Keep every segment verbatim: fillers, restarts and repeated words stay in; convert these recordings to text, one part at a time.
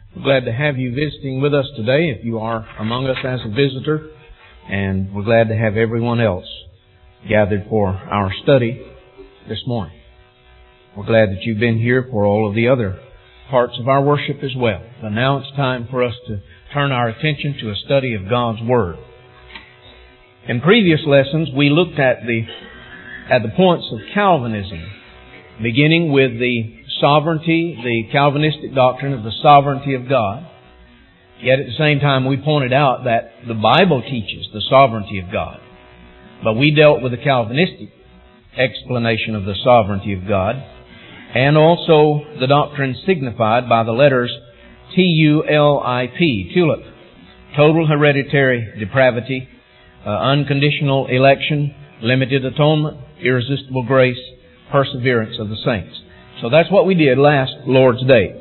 We're glad to have you visiting with us today, if you are among us as a visitor. And we're glad to have everyone else gathered for our study this morning. We're glad that you've been here for all of the other parts of our worship as well. But now it's time for us to turn our attention to a study of God's Word. In previous lessons, we looked at the at the points of Calvinism, beginning with the sovereignty, the Calvinistic doctrine of the sovereignty of God. Yet at the same time, we pointed out that the Bible teaches the sovereignty of God. But we dealt with the Calvinistic explanation of the sovereignty of God, and also the doctrine signified by the letters T U L I P, TULIP, total hereditary depravity, uh, unconditional election, limited atonement, irresistible grace, perseverance of the saints. So that's what we did last Lord's Day.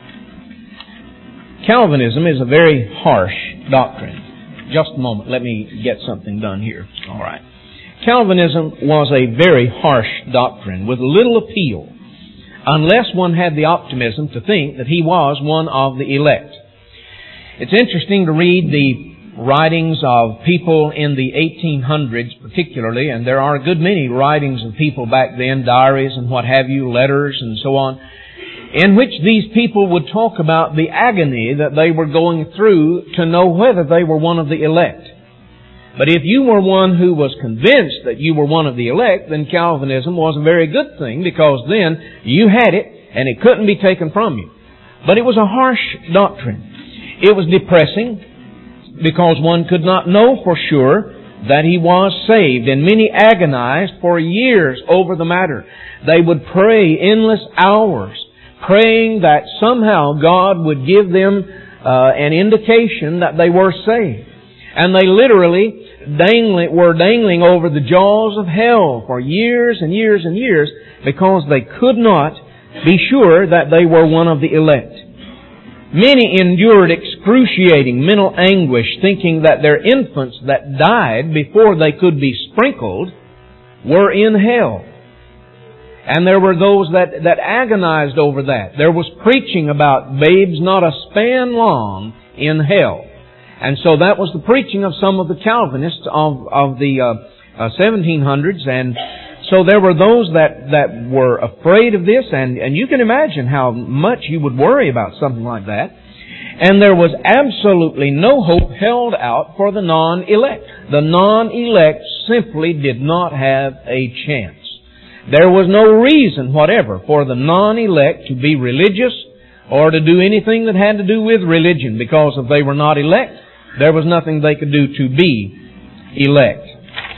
Calvinism is a very harsh doctrine. Just a moment, let me get something done here. All right. Calvinism was a very harsh doctrine with little appeal, unless one had the optimism to think that he was one of the elect. It's interesting to read the writings of people in the eighteen hundreds particularly, and there are a good many writings of people back then, diaries and what have you, letters and so on, in which these people would talk about the agony that they were going through to know whether they were one of the elect. But if you were one who was convinced that you were one of the elect, then Calvinism was a very good thing, because then you had it and it couldn't be taken from you. But it was a harsh doctrine. It was depressing, because one could not know for sure that he was saved, and many agonized for years over the matter. They would pray endless hours, praying that somehow God would give them uh, an indication that they were saved. And they literally dangling, were dangling over the jaws of hell for years and years and years, because they could not be sure that they were one of the elect. Many endured excruciating mental anguish, thinking that their infants that died before they could be sprinkled were in hell. And there were those that, that agonized over that. There was preaching about babes not a span long in hell. And so that was the preaching of some of the Calvinists of, of the uh, uh, seventeen hundreds. And so there were those that, that were afraid of this, and, and you can imagine how much you would worry about something like that. And there was absolutely no hope held out for the non-elect. The non-elect simply did not have a chance. There was no reason whatever for the non-elect to be religious or to do anything that had to do with religion, because if they were not elect, there was nothing they could do to be elect.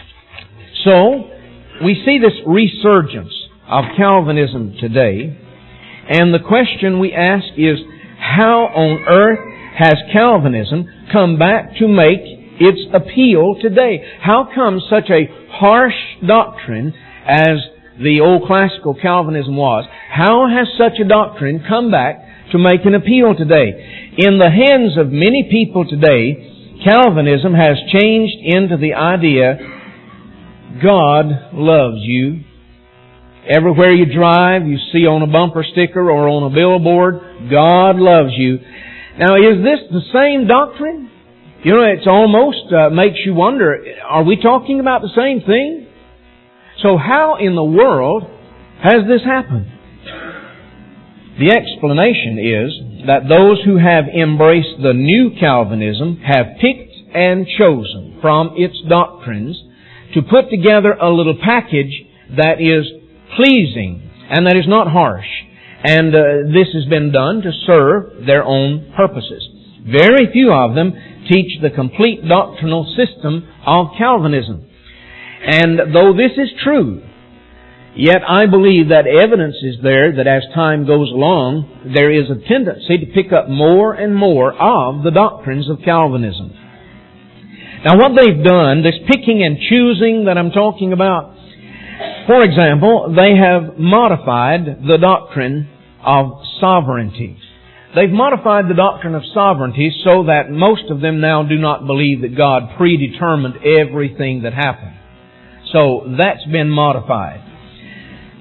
So, we see this resurgence of Calvinism today, and the question we ask is, how on earth has Calvinism come back to make its appeal today? How come such a harsh doctrine as the old classical Calvinism was, how has such a doctrine come back to make an appeal today? In the hands of many people today, Calvinism has changed into the idea, God loves you. Everywhere you drive, you see on a bumper sticker or on a billboard, God loves you. Now, is this the same doctrine? You know, it's almost uh, makes you wonder, are we talking about the same thing? So how in the world has this happened? The explanation is that those who have embraced the new Calvinism have picked and chosen from its doctrines to put together a little package that is pleasing and that is not harsh. And uh, this has been done to serve their own purposes. Very few of them teach the complete doctrinal system of Calvinism. And though this is true, yet I believe that evidence is there that as time goes along, there is a tendency to pick up more and more of the doctrines of Calvinism. Now what they've done, this picking and choosing that I'm talking about, for example, they have modified the doctrine of sovereignty. They've modified the doctrine of sovereignty so that most of them now do not believe that God predetermined everything that happened. So that's been modified.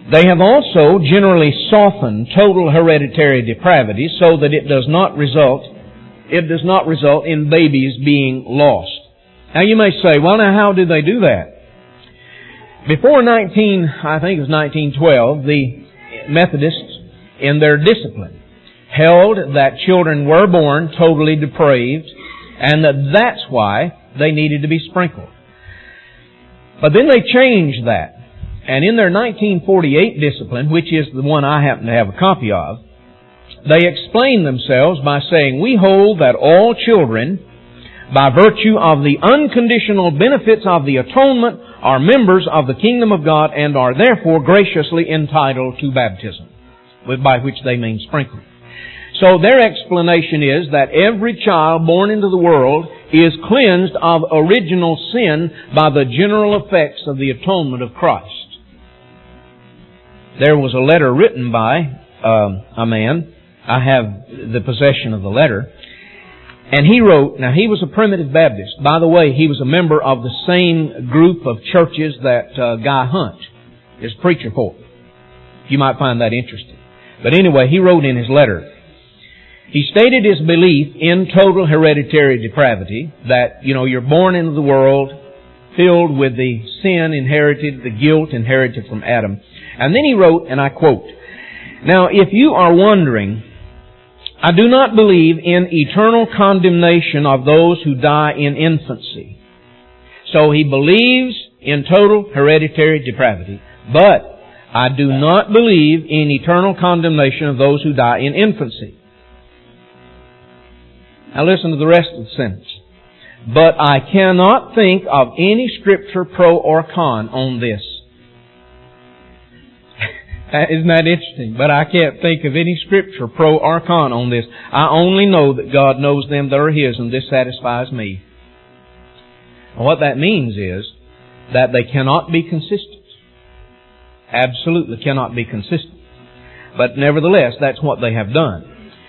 They have also generally softened total hereditary depravity so that it does not result, it does not result in babies being lost. Now you may say, well now how did they do that? Before nineteen, I think it was nineteen twelve, the Methodists in their discipline held that children were born totally depraved and that that's why they needed to be sprinkled. But then they changed that. And in their nineteen forty-eight discipline, which is the one I happen to have a copy of, they explain themselves by saying, we hold that all children, by virtue of the unconditional benefits of the atonement, are members of the kingdom of God and are therefore graciously entitled to baptism, by which they mean sprinkling. So their explanation is that every child born into the world is cleansed of original sin by the general effects of the atonement of Christ. There was a letter written by um, a man. I have the possession of the letter. And he wrote, now he was a Primitive Baptist. By the way, he was a member of the same group of churches that uh, Guy Hunt is preacher for. You might find that interesting. But anyway, he wrote in his letter, he stated his belief in total hereditary depravity, that, you know, you're born into the world filled with the sin inherited, the guilt inherited from Adam. And then he wrote, and I quote, now if you are wondering, I do not believe in eternal condemnation of those who die in infancy. So he believes in total hereditary depravity, but I do not believe in eternal condemnation of those who die in infancy. Now listen to the rest of the sentence. But I cannot think of any scripture pro or con on this. Isn't that interesting? But I can't think of any scripture pro or con on this. I only know that God knows them that are His, and this satisfies me. And what that means is that they cannot be consistent. Absolutely cannot be consistent. But nevertheless, that's what they have done.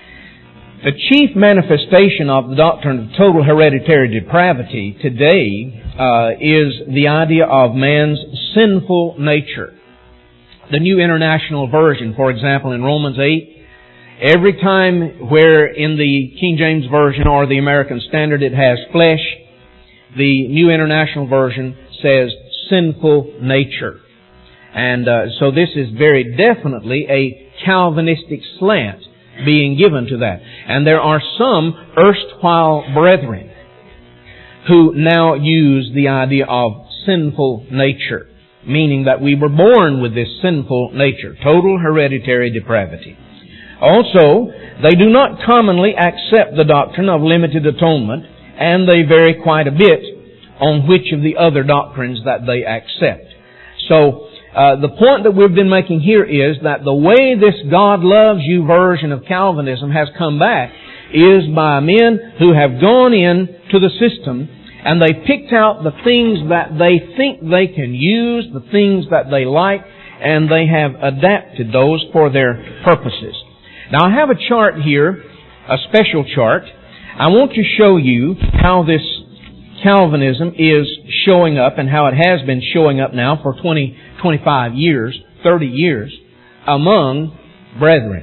The chief manifestation of the doctrine of total hereditary depravity today uh, is the idea of man's sinful nature. The New International Version, for example, in Romans eight, every time where in the King James Version or the American Standard it has flesh, the New International Version says sinful nature. And uh, so this is very definitely a Calvinistic slant being given to that. And there are some erstwhile brethren who now use the idea of sinful nature, meaning that we were born with this sinful nature, total hereditary depravity. Also, they do not commonly accept the doctrine of limited atonement, and they vary quite a bit on which of the other doctrines that they accept. So, Uh, the point that we've been making here is that the way this God loves you version of Calvinism has come back is by men who have gone in to the system and they picked out the things that they think they can use, the things that they like, and they have adapted those for their purposes. Now I have a chart here, a special chart. I want to show you how this Calvinism is showing up and how it has been showing up now for twenty, twenty-five years, thirty years among brethren.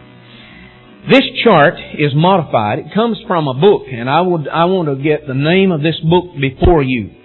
This chart is modified. It comes from a book, and I would I want to get the name of this book before you.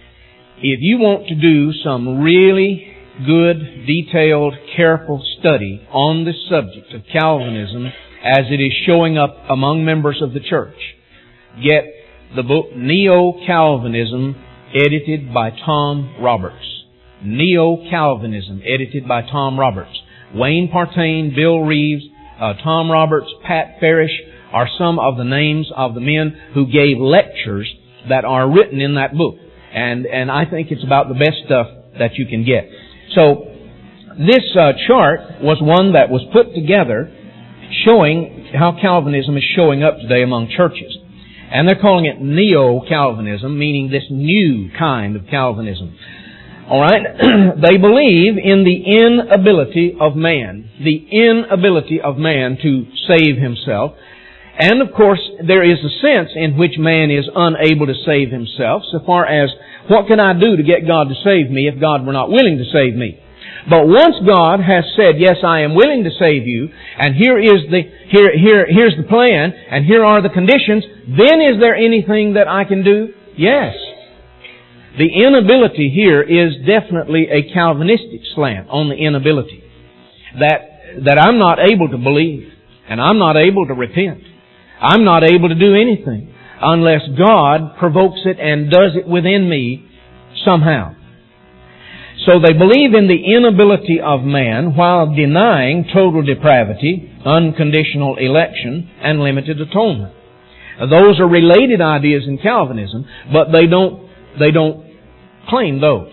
If you want to do some really good, detailed, careful study on this subject of Calvinism as it is showing up among members of the church, get the book Neo-Calvinism, edited by Tom Roberts. Neo-Calvinism, edited by Tom Roberts. Wayne Partain, Bill Reeves, uh, Tom Roberts, Pat Farish are some of the names of the men who gave lectures that are written in that book. And, and I think it's about the best stuff that you can get. So, this uh, chart was one that was put together showing how Calvinism is showing up today among churches. And they're calling it Neo-Calvinism, meaning this new kind of Calvinism. Alright? They believe in the inability of man. The inability of man to save himself. And of course, there is a sense in which man is unable to save himself, so far as, what can I do to get God to save me if God were not willing to save me? But once God has said, yes, I am willing to save you, and here is the, here, here, here's the plan, and here are the conditions, then is there anything that I can do? Yes. The inability here is definitely a Calvinistic slant on the inability. That, that I'm not able to believe, and I'm not able to repent. I'm not able to do anything unless God provokes it and does it within me somehow. So they believe in the inability of man while denying total depravity, unconditional election, and limited atonement. Those are related ideas in Calvinism, but they don't, they don't claim those.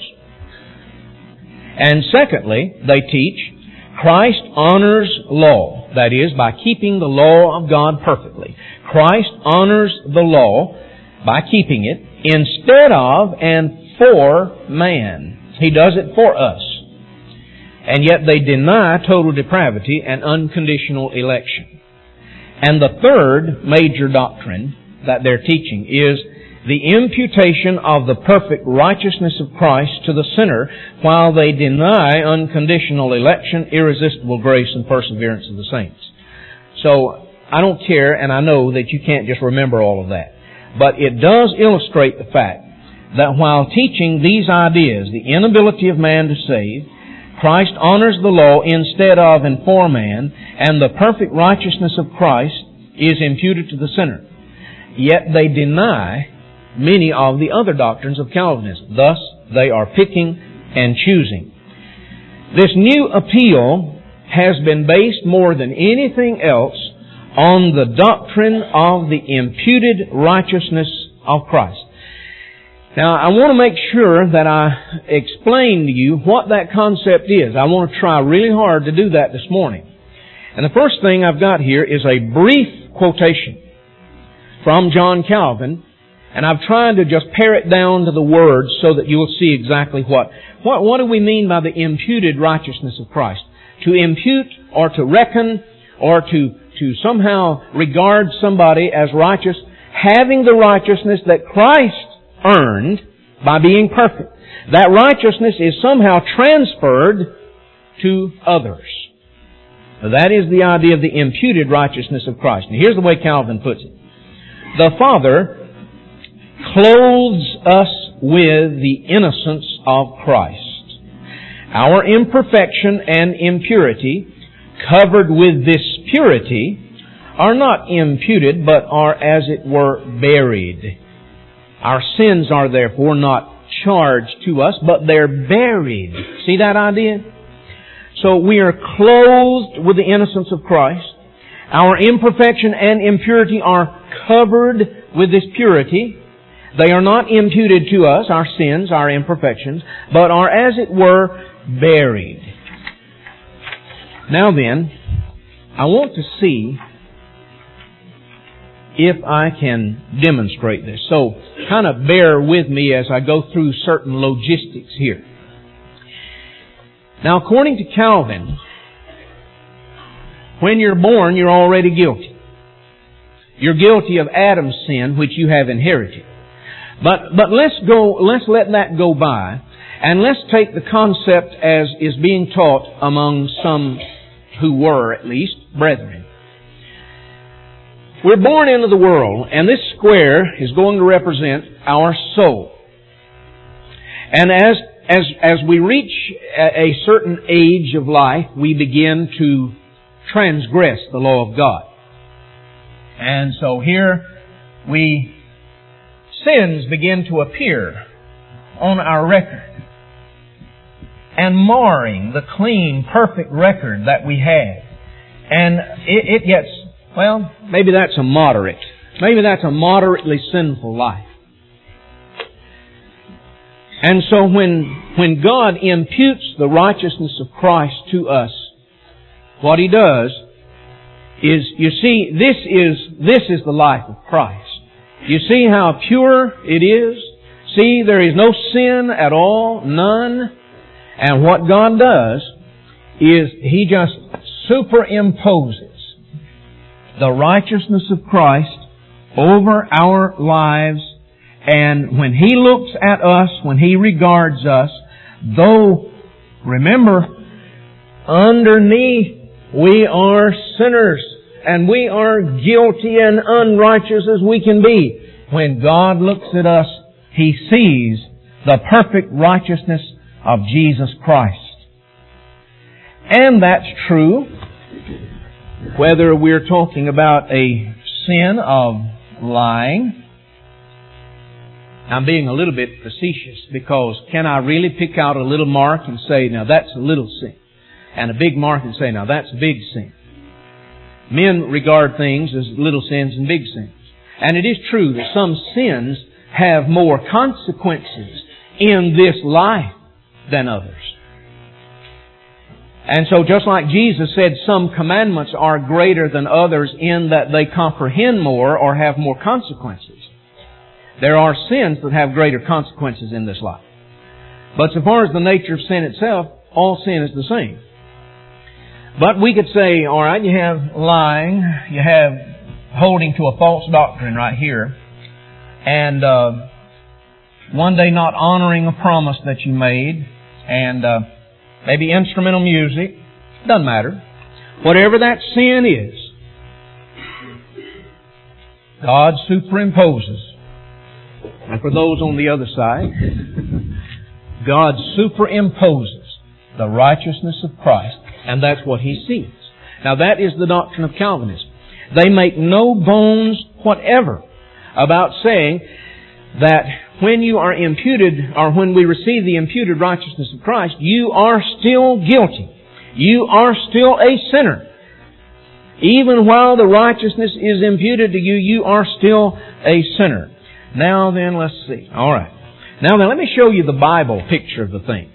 And secondly, they teach Christ honors law. That is, by keeping the law of God perfectly. Christ honors the law by keeping it instead of and for man. He does it for us. And yet they deny total depravity and unconditional election. And the third major doctrine that they're teaching is the imputation of the perfect righteousness of Christ to the sinner while they deny unconditional election, irresistible grace, and perseverance of the saints. So, I don't care, and I know that you can't just remember all of that. But it does illustrate the fact that while teaching these ideas, the inability of man to save, Christ honors the law instead of and for man, and the perfect righteousness of Christ is imputed to the sinner. Yet they deny many of the other doctrines of Calvinism. Thus, they are picking and choosing. This new appeal has been based more than anything else on the doctrine of the imputed righteousness of Christ. Now, I want to make sure that I explain to you what that concept is. I want to try really hard to do that this morning. And the first thing I've got here is a brief quotation from John Calvin, and I've tried to just pare it down to the words so that you will see exactly what. What, what do we mean by the imputed righteousness of Christ? To impute or to reckon or to, to somehow regard somebody as righteous, having the righteousness that Christ earned by being perfect. That righteousness is somehow transferred to others. Now, that is the idea of the imputed righteousness of Christ. And here's the way Calvin puts it. The Father clothes us with the innocence of Christ. Our imperfection and impurity, covered with this purity, are not imputed, but are, as it were, buried. Our sins are therefore not charged to us, but they're buried. See that idea? So we are clothed with the innocence of Christ. Our imperfection and impurity are covered with this purity. They are not imputed to us, our sins, our imperfections, but are, as it were, buried. Now then, I want to see if I can demonstrate this. So, kind of bear with me as I go through certain logistics here. Now, according to Calvin, when you're born, you're already guilty. You're guilty of Adam's sin, which you have inherited. But, but let's go, let's let that go by, and let's take the concept as is being taught among some who were, at least, brethren. We're born into the world, and this square is going to represent our soul. And as, as, as we reach a certain age of life, we begin to transgress the law of God. And so here we, sins begin to appear on our record and marring the clean, perfect record that we have. And it, it gets, well, maybe that's a moderate. Maybe that's a moderately sinful life. And so when, when God imputes the righteousness of Christ to us, what He does is, you see, this is, this is the life of Christ. You see how pure it is? See, there is no sin at all, none. And what God does is He just superimposes the righteousness of Christ over our lives. And when He looks at us, when He regards us, though, remember, underneath, we are sinners. And we are guilty and unrighteous as we can be. When God looks at us, He sees the perfect righteousness of Jesus Christ. And that's true whether we're talking about a sin of lying. I'm being a little bit facetious because can I really pick out a little mark and say, now that's a little sin, and a big mark and say, now that's a big sin? Men regard things as little sins and big sins. And it is true that some sins have more consequences in this life than others. And so just like Jesus said, some commandments are greater than others in that they comprehend more or have more consequences. There are sins that have greater consequences in this life. But so far as the nature of sin itself, all sin is the same. But we could say, all right, you have lying, you have holding to a false doctrine right here, and uh, one day not honoring a promise that you made, and uh, maybe instrumental music. Doesn't matter. Whatever that sin is, God superimposes. And for those on the other side, God superimposes the righteousness of Christ. And that's what He sees. Now that is the doctrine of Calvinism. They make no bones whatever about saying that when you are imputed, or when we receive the imputed righteousness of Christ, you are still guilty. You are still a sinner. Even while the righteousness is imputed to you, you are still a sinner. Now then, let's see. All right. Now then, let me show you the Bible picture of the thing.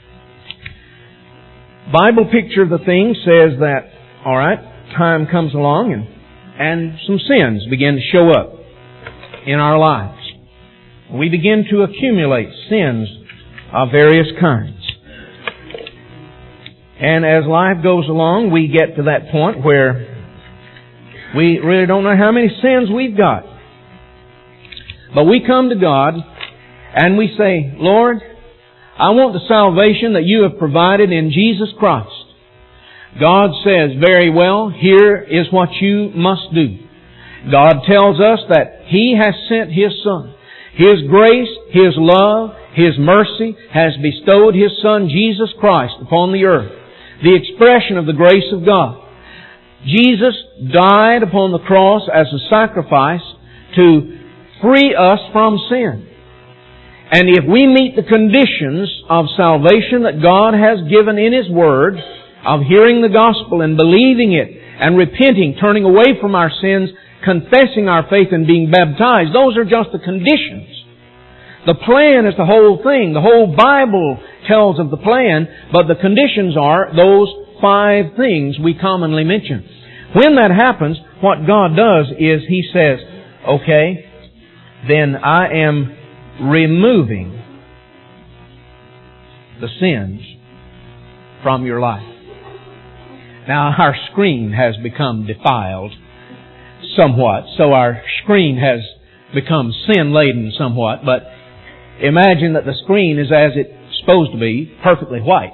Bible picture of the thing says that, all right, time comes along and, and some sins begin to show up in our lives. We begin to accumulate sins of various kinds. And as life goes along, we get to that point where we really don't know how many sins we've got. But we come to God and we say, Lord, I want the salvation that You have provided in Jesus Christ. God says, very well, here is what you must do. God tells us that He has sent His Son. His grace, His love, His mercy has bestowed His Son, Jesus Christ, upon the earth. The expression of the grace of God. Jesus died upon the cross as a sacrifice to free us from sin. And if we meet the conditions of salvation that God has given in His Word, of hearing the gospel and believing it, and repenting, turning away from our sins, confessing our faith and being baptized, those are just the conditions. The plan is the whole thing. The whole Bible tells of the plan, but the conditions are those five things we commonly mention. When that happens, what God does is He says, okay, then I am removing the sins from your life. Now, our screen has become defiled somewhat, so our screen has become sin-laden somewhat, but imagine that the screen is as it's supposed to be, perfectly white.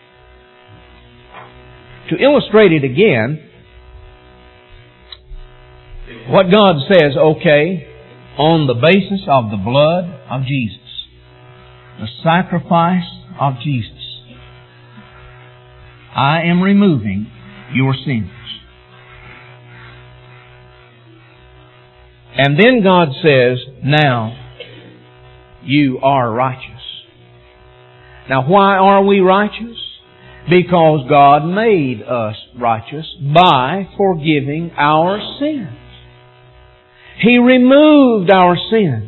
To illustrate it again, what God says, okay, on the basis of the blood of Jesus, the sacrifice of Jesus, I am removing your sins. And then God says, now you are righteous. Now why are we righteous? Because God made us righteous by forgiving our sins. He removed our sins.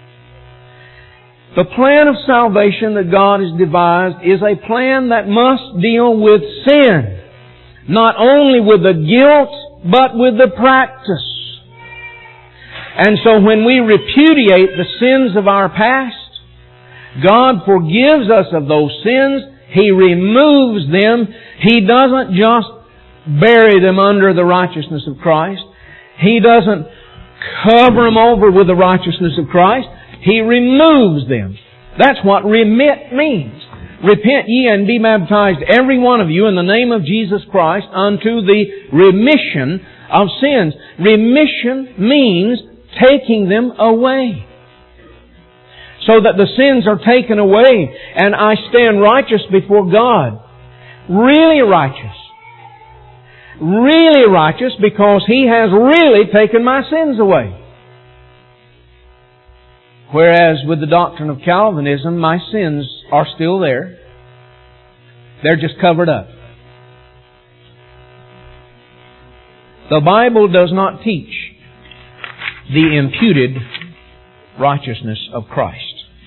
The plan of salvation that God has devised is a plan that must deal with sin. Not only with the guilt, but with the practice. And so when we repudiate the sins of our past, God forgives us of those sins. He removes them. He doesn't just bury them under the righteousness of Christ. He doesn't cover them over with the righteousness of Christ. He removes them. That's what remit means. Repent ye and be baptized, every one of you, in the name of Jesus Christ, unto the remission of sins. Remission means taking them away. So that the sins are taken away and I stand righteous before God. Really righteous. Really righteous because He has really taken my sins away. Whereas with the doctrine of Calvinism, my sins are still there. They're just covered up. The Bible does not teach the imputed righteousness of Christ.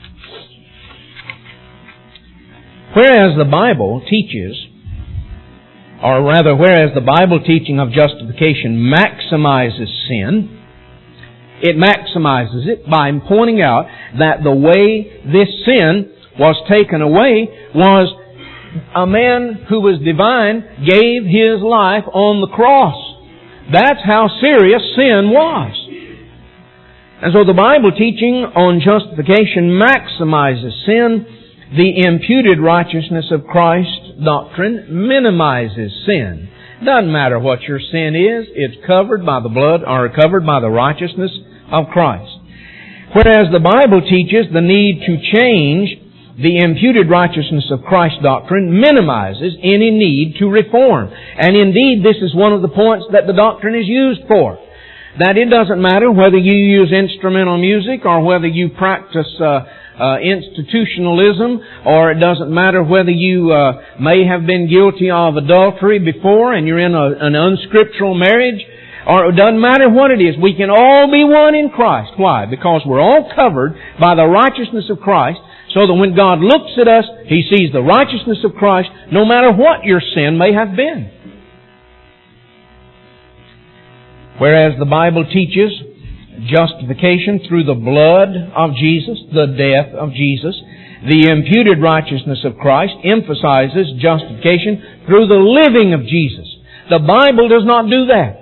Whereas the Bible teaches, or rather, whereas the Bible teaching of justification maximizes sin, it maximizes it by pointing out that the way this sin was taken away was a man who was divine gave His life on the cross. That's how serious sin was. And so the Bible teaching on justification maximizes sin. The imputed righteousness of Christ doctrine minimizes sin. Doesn't matter what your sin is, it's covered by the blood or covered by the righteousness of Christ. Whereas the Bible teaches the need to change, the imputed righteousness of Christ doctrine minimizes any need to reform. And indeed, this is one of the points that the doctrine is used for. That it doesn't matter whether you use instrumental music or whether you practice uh, Uh, institutionalism, or it doesn't matter whether you uh, may have been guilty of adultery before and you're in a, an unscriptural marriage, or it doesn't matter what it is. We can all be one in Christ. Why? Because we're all covered by the righteousness of Christ, so that when God looks at us, He sees the righteousness of Christ no matter what your sin may have been. Whereas the Bible teaches justification through the blood of Jesus, the death of Jesus. The imputed righteousness of Christ emphasizes justification through the living of Jesus. The Bible does not do that.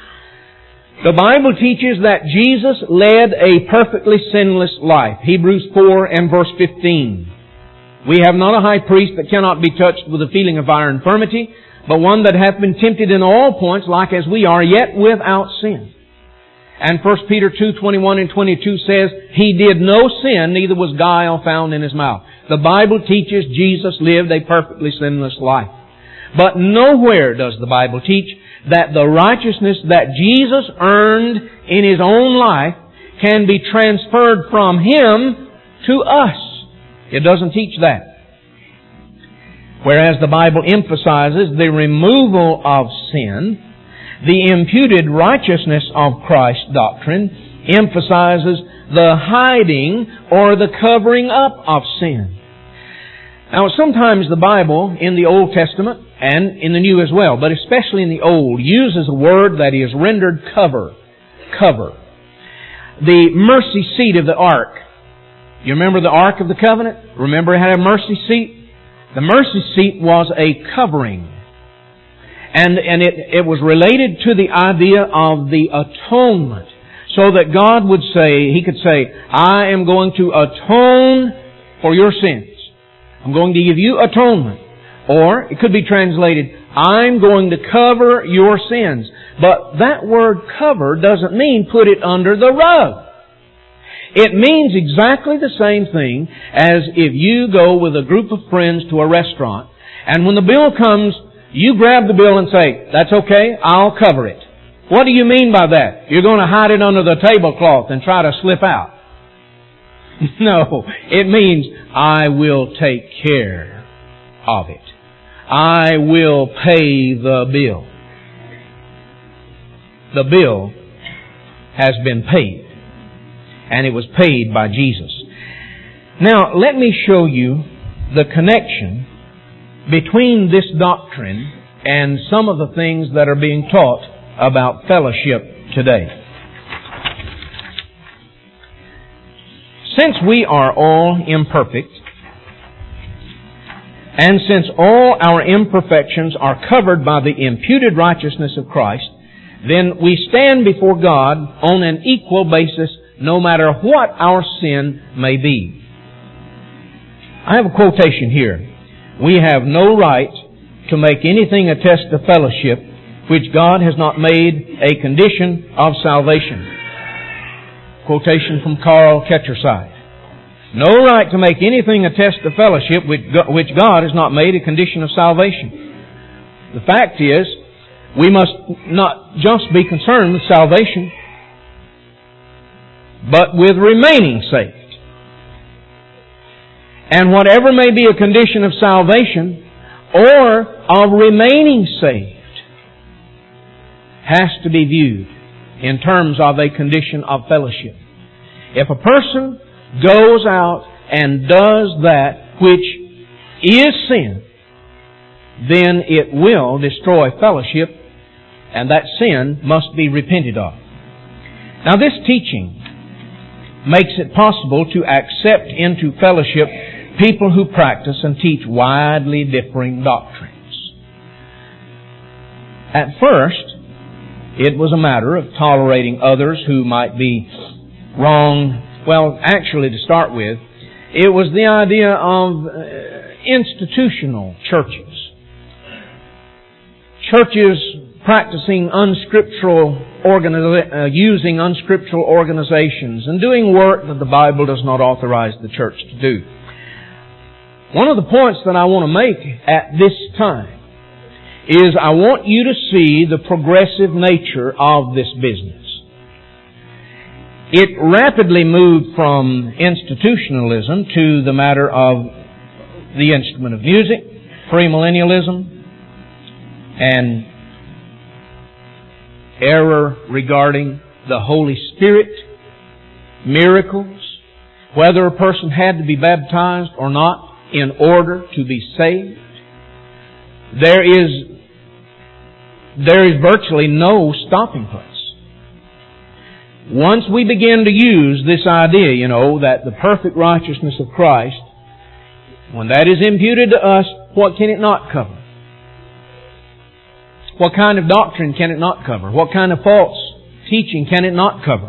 The Bible teaches that Jesus led a perfectly sinless life. Hebrews four and verse fifteen. We have not a high priest that cannot be touched with the feeling of our infirmity, but one that hath been tempted in all points like as we are, yet without sin. And First Peter two, twenty-one and twenty-two says, He did no sin, neither was guile found in His mouth. The Bible teaches Jesus lived a perfectly sinless life. But nowhere does the Bible teach that the righteousness that Jesus earned in His own life can be transferred from Him to us. It doesn't teach that. Whereas the Bible emphasizes the removal of sin, the imputed righteousness of Christ's doctrine emphasizes the hiding or the covering up of sin. Now, sometimes the Bible in the Old Testament and in the New as well, but especially in the Old, uses a word that is rendered cover. Cover. The mercy seat of the ark. You remember the Ark of the Covenant? Remember it had a mercy seat? The mercy seat was a covering. And, and it, it was related to the idea of the atonement. So that God would say, He could say, I am going to atone for your sins. I'm going to give you atonement. Or, it could be translated, I'm going to cover your sins. But that word cover doesn't mean put it under the rug. It means exactly the same thing as if you go with a group of friends to a restaurant, and when the bill comes, you grab the bill and say, that's okay, I'll cover it. What do you mean by that? You're going to hide it under the tablecloth and try to slip out. No, it means I will take care of it. I will pay the bill. The bill has been paid. And it was paid by Jesus. Now, let me show you the connection between this doctrine and some of the things that are being taught about fellowship today. Since we are all imperfect, and since all our imperfections are covered by the imputed righteousness of Christ, then we stand before God on an equal basis no matter what our sin may be. I have a quotation here. We have no right to make anything a test of fellowship which God has not made a condition of salvation. Quotation from Carl Ketcherside. No right to make anything a test of fellowship which God has not made a condition of salvation. The fact is, we must not just be concerned with salvation, but with remaining saved. And whatever may be a condition of salvation or of remaining saved has to be viewed in terms of a condition of fellowship. If a person goes out and does that which is sin, then it will destroy fellowship, and that sin must be repented of. Now, this teaching makes it possible to accept into fellowship people who practice and teach widely differing doctrines. At first, it was a matter of tolerating others who might be wrong. Well, actually, to start with, it was the idea of institutional churches. Churches practicing unscriptural, organi- uh, using unscriptural organizations and doing work that the Bible does not authorize the church to do. One of the points that I want to make at this time is I want you to see the progressive nature of this business. It rapidly moved from institutionalism to the matter of the instrument of music, premillennialism, and error regarding the Holy Spirit, miracles, whether a person had to be baptized or not in order to be saved. There is, there is virtually no stopping place. Once we begin to use this idea, you know, that the perfect righteousness of Christ, when that is imputed to us, what can it not cover? What kind of doctrine can it not cover? What kind of false teaching can it not cover?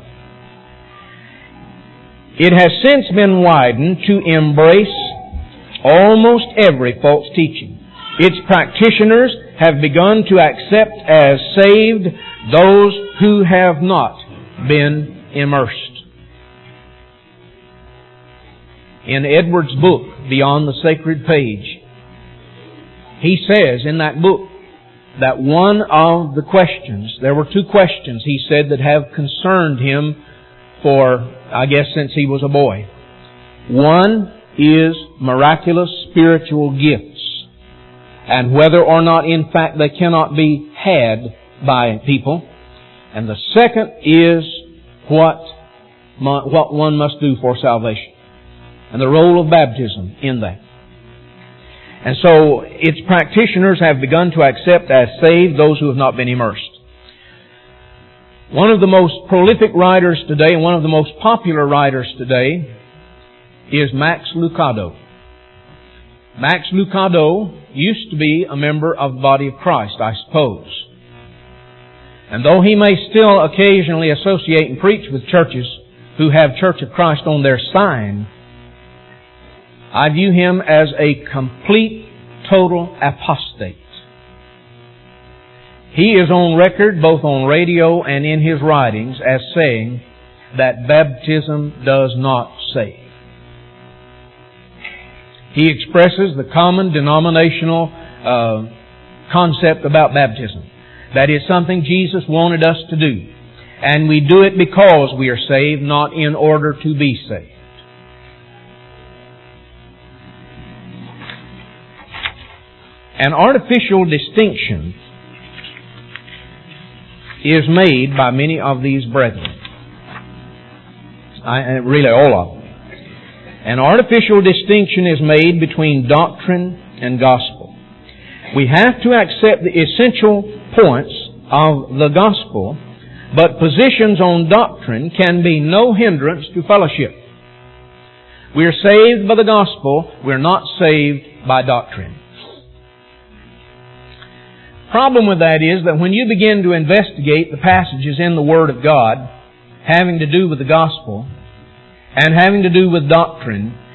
It has since been widened to embrace almost every false teaching. Its practitioners have begun to accept as saved those who have not been immersed. In Edwards' book, Beyond the Sacred Page, he says in that book that one of the questions, there were two questions, he said, that have concerned him for, I guess, since he was a boy. One is miraculous spiritual gifts, and whether or not, in fact, they cannot be had by people. And the second is what, what one must do for salvation, and the role of baptism in that. And so its practitioners have begun to accept as saved those who have not been immersed. One of the most prolific writers today, and one of the most popular writers today, is Max Lucado. Max Lucado used to be a member of the body of Christ, I suppose. And though he may still occasionally associate and preach with churches who have Church of Christ on their sign, I view him as a complete, total apostate. He is on record, both on radio and in his writings, as saying that baptism does not save. He expresses the common denominational uh, concept about baptism. That is something Jesus wanted us to do. And we do it because we are saved, not in order to be saved. An artificial distinction is made by many of these brethren. I, really, all of them. An artificial distinction is made between doctrine and gospel. We have to accept the essential points of the gospel, but positions on doctrine can be no hindrance to fellowship. We are saved by the gospel. We are not saved by doctrine. Problem with that is that when you begin to investigate the passages in the Word of God having to do with the gospel and having to do with doctrine,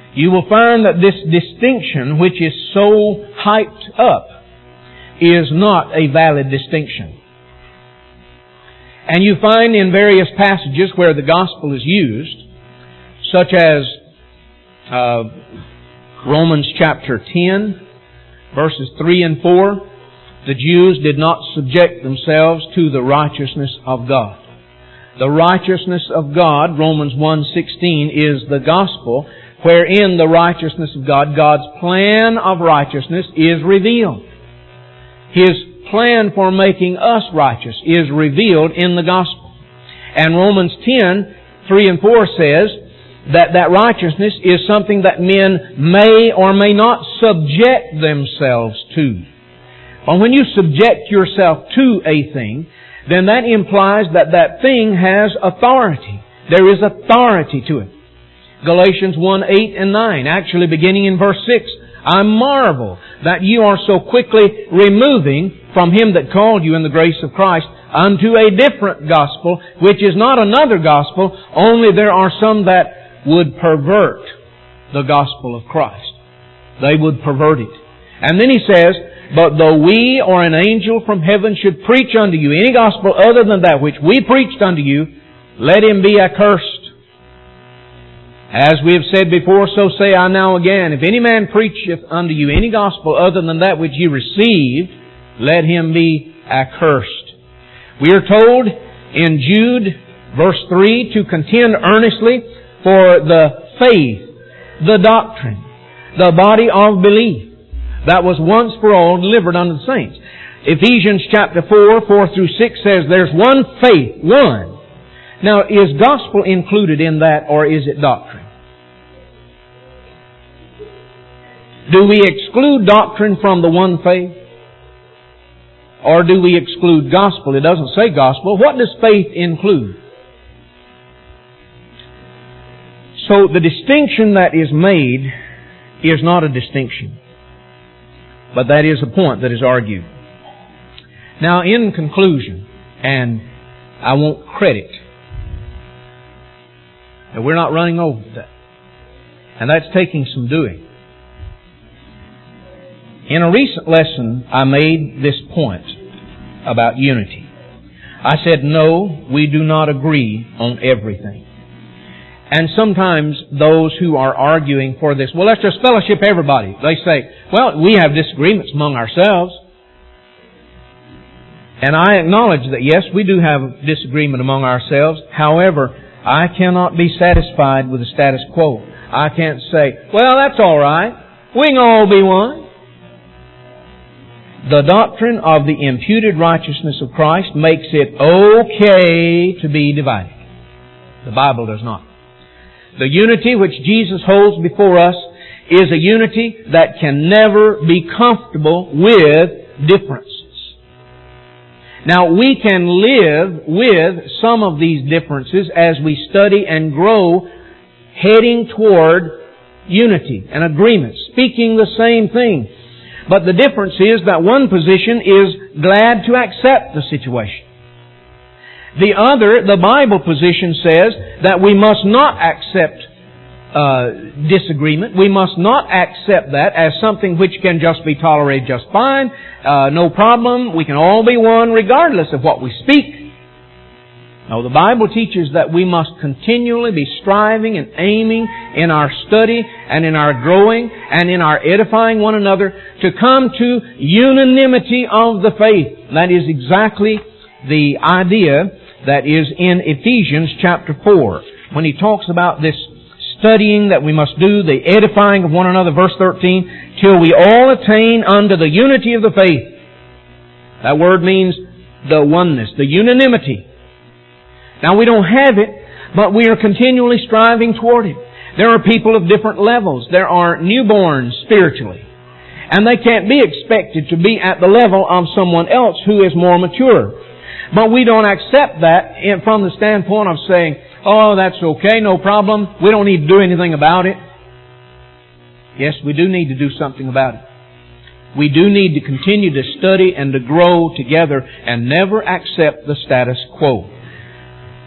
you will find that this distinction, which is so hyped up, is not a valid distinction. And you find in various passages where the gospel is used, such as uh, Romans chapter ten, verses three and four, the Jews did not subject themselves to the righteousness of God. The righteousness of God, Romans one sixteen, is the gospel wherein the righteousness of God, God's plan of righteousness, is revealed. His plan for making us righteous is revealed in the gospel. And Romans ten, three and four says that that righteousness is something that men may or may not subject themselves to. But when you subject yourself to a thing, then that implies that that thing has authority. There is authority to it. Galatians one, eight and nine, actually beginning in verse six, I marvel that you are so quickly removing from Him that called you in the grace of Christ unto a different gospel, which is not another gospel, only there are some that would pervert the gospel of Christ. They would pervert it. And then he says, but though we or an angel from heaven should preach unto you any gospel other than that which we preached unto you, let him be accursed. As we have said before, so say I now again, if any man preacheth unto you any gospel other than that which you received, let him be accursed. We are told in Jude, verse three, to contend earnestly for the faith, the doctrine, the body of belief, that was once for all delivered unto the saints. Ephesians chapter four, four through six says there's one faith, one. Now, is gospel included in that, or is it doctrine? Do we exclude doctrine from the one faith? Or do we exclude gospel? It doesn't say gospel. What does faith include? So the distinction that is made is not a distinction. But that is a point that is argued. Now, in conclusion, and I want credit, and we're not running over that. And that's taking some doing. In a recent lesson, I made this point about unity. I said, no, we do not agree on everything. And sometimes those who are arguing for this, well, let's just fellowship everybody. They say, well, we have disagreements among ourselves. And I acknowledge that, yes, we do have disagreement among ourselves. However, I cannot be satisfied with the status quo. I can't say, well, that's all right. We can all be one. The doctrine of the imputed righteousness of Christ makes it okay to be divided. The Bible does not. The unity which Jesus holds before us is a unity that can never be comfortable with differences. Now, we can live with some of these differences as we study and grow, heading toward unity and agreement, speaking the same thing. But the difference is that one position is glad to accept the situation. The other, the Bible position, says that we must not accept uh, disagreement. We must not accept that as something which can just be tolerated just fine. Uh, no problem. We can all be one regardless of what we speak. No, the Bible teaches that we must continually be striving and aiming in our study and in our growing and in our edifying one another to come to unanimity of the faith. That is exactly the idea that is in Ephesians chapter four. When he talks about this studying that we must do, the edifying of one another, verse thirteen, till we all attain unto the unity of the faith. That word means the oneness, the unanimity. Now, we don't have it, but we are continually striving toward it. There are people of different levels. There are newborns spiritually. And they can't be expected to be at the level of someone else who is more mature. But we don't accept that from the standpoint of saying, oh, that's okay, no problem. We don't need to do anything about it. Yes, we do need to do something about it. We do need to continue to study and to grow together and never accept the status quo.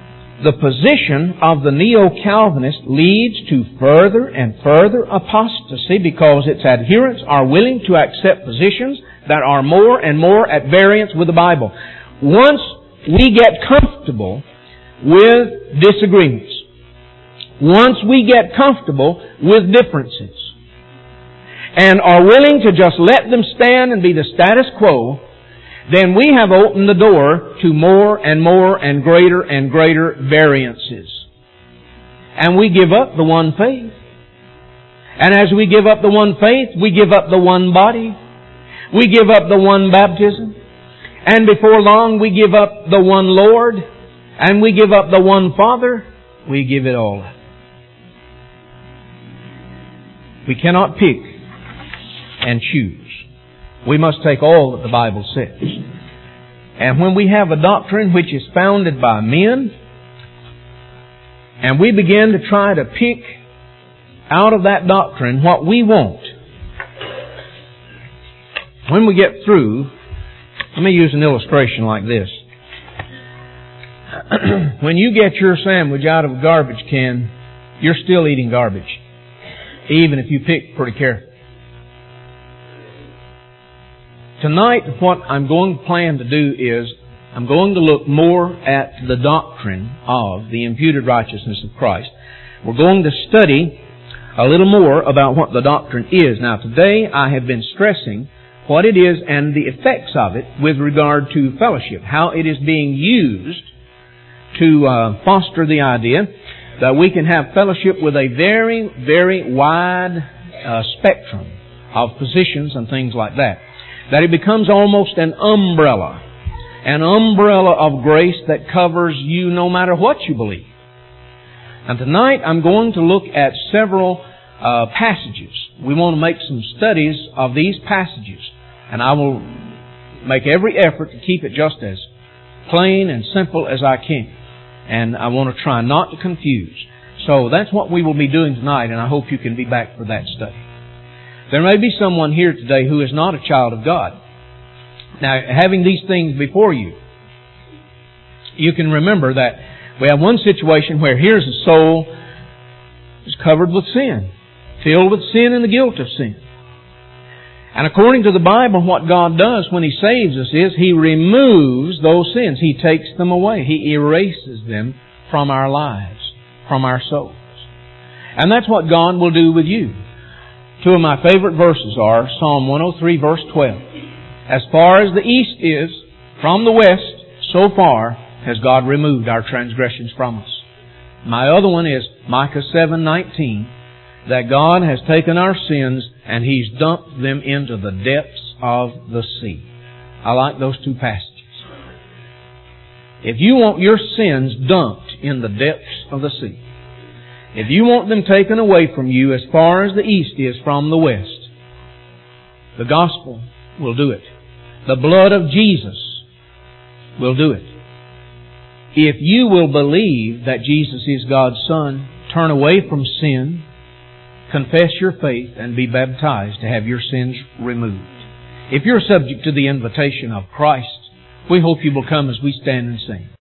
the position of the Neo-Calvinist leads to further and further apostasy because its adherents are willing to accept positions that are more and more at variance with the Bible. Once we get comfortable with disagreements, once we get comfortable with differences, and are willing to just let them stand and be the status quo, then we have opened the door to more and more and greater and greater variances. And we give up the one faith. And as we give up the one faith, we give up the one body. We give up the one baptism. And before long, we give up the one Lord. And we give up the one Father. We give it all up. We cannot pick and choose. We must take all that the Bible says. And when we have a doctrine which is founded by men, and we begin to try to pick out of that doctrine what we want, when we get through, let me use an illustration like this. When you get your sandwich out of a garbage can, you're still eating garbage, even if you pick pretty carefully. Tonight, what I'm going to plan to do is, I'm going to look more at the doctrine of the imputed righteousness of Christ. We're going to study a little more about what the doctrine is. Now, today I have been stressing what it is and the effects of it with regard to fellowship, how it is being used to uh, foster the idea that we can have fellowship with a very, very wide uh, spectrum of positions and things like that. That it becomes almost an umbrella. An umbrella of grace that covers you no matter what you believe. And tonight I'm going to look at several uh, passages. We want to make some studies of these passages. And I will make every effort to keep it just as plain and simple as I can. And I want to try not to confuse. So that's what we will be doing tonight, and I hope you can be back for that study. There may be someone here today who is not a child of God. Now, having these things before you, you can remember that we have one situation where here's a soul is covered with sin, filled with sin and the guilt of sin. And according to the Bible, what God does when He saves us is He removes those sins. He takes them away. He erases them from our lives, from our souls. And that's what God will do with you. Two of my favorite verses are Psalm one oh three, verse twelve. As far as the east is from the west, so far has God removed our transgressions from us. My other one is Micah seven nineteen, that God has taken our sins and He's dumped them into the depths of the sea. I like those two passages. If you want your sins dumped in the depths of the sea, if you want them taken away from you as far as the east is from the west, the gospel will do it. The blood of Jesus will do it. If you will believe that Jesus is God's Son, turn away from sin, confess your faith, and be baptized to have your sins removed. If you're subject to the invitation of Christ, we hope you will come as we stand and sing.